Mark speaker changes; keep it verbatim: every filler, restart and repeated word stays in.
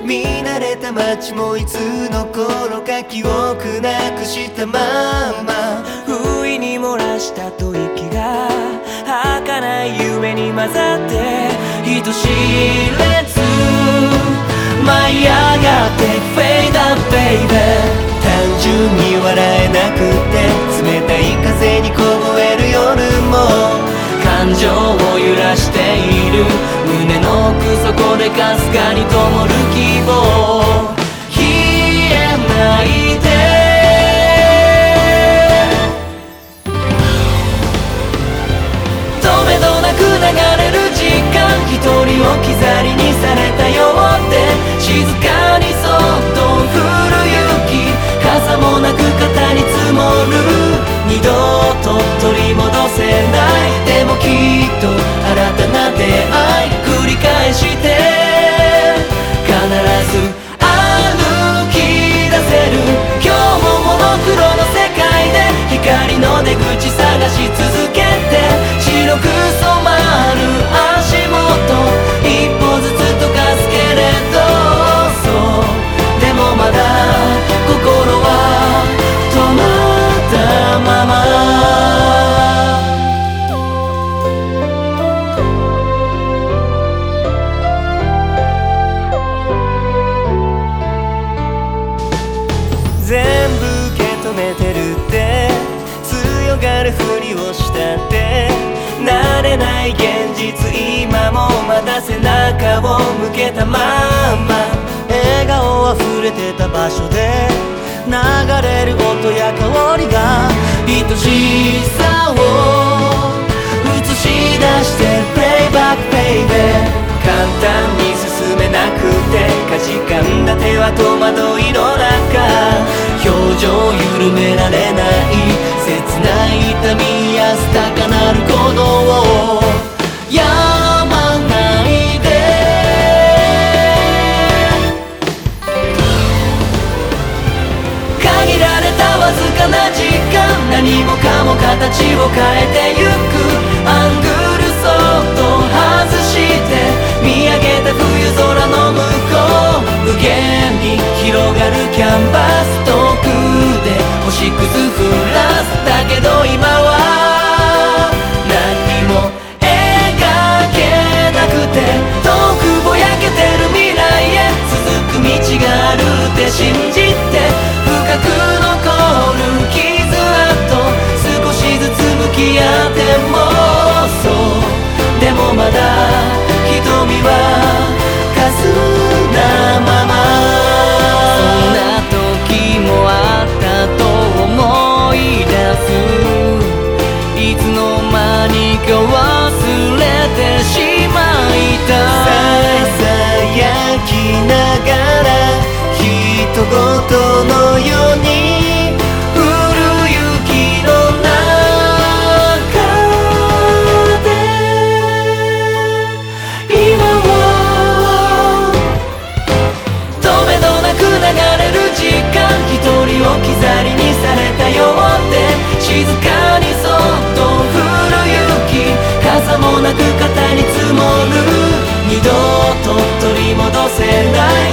Speaker 1: 見慣れた街もいつの頃か記憶なくしたまま、
Speaker 2: 不意に漏らした吐息が儚い夢に混ざって人知れず舞い上がって Fade up baby、
Speaker 1: 単純に笑えなくて冷たい風に凍える夜も
Speaker 2: 感情を揺らしている胸の奥底でかすかに灯る希望、消えないでとめどなく流れる時間、一人置き去りにされたよって静かにそっと降る雪、傘もなく肩に積もる、二度と取り戻せない、でもきっと新たな出会い繰り返して必ず歩き出せる、今日もモノクロの世界で光の出口探し続けて白く染まる足元一歩ずつ溶かすけれど、そうでもまだ心は止まったまま、
Speaker 1: 全部受け止めてるって強がるふりをしたって慣れない現実、今もまだ背中を向けたまま、笑顔あふれてた場所で流れる音や香りが愛しさを映し出して Playback baby、 簡単に進めなくてかじかんだ手は戸惑いの中、表情緩められない切ない痛みや高鳴る鼓動をやまないで、限られたわずかな時間、何もかも形を変えてゆく、アングルそっと外して見上げた冬空の向こう、無限に広がるキャンバス、遠くで星屑降らす、だけど今は何も描けなくて遠くぼやけてる未来へ続く道があるって信じて深く残る傷跡少しずつ向き合っても、そうでもまだ瞳はかすんだまま、
Speaker 2: そんな時もあったと思い出す、いつの間にか忘れてしまいた、
Speaker 1: ささやきながら人事のように降る雪の中で今はとめどなく流れる時間、一人置き去りにされたよって静かにそっと降る雪、傘もなく肩に積もる、二度と取り戻せない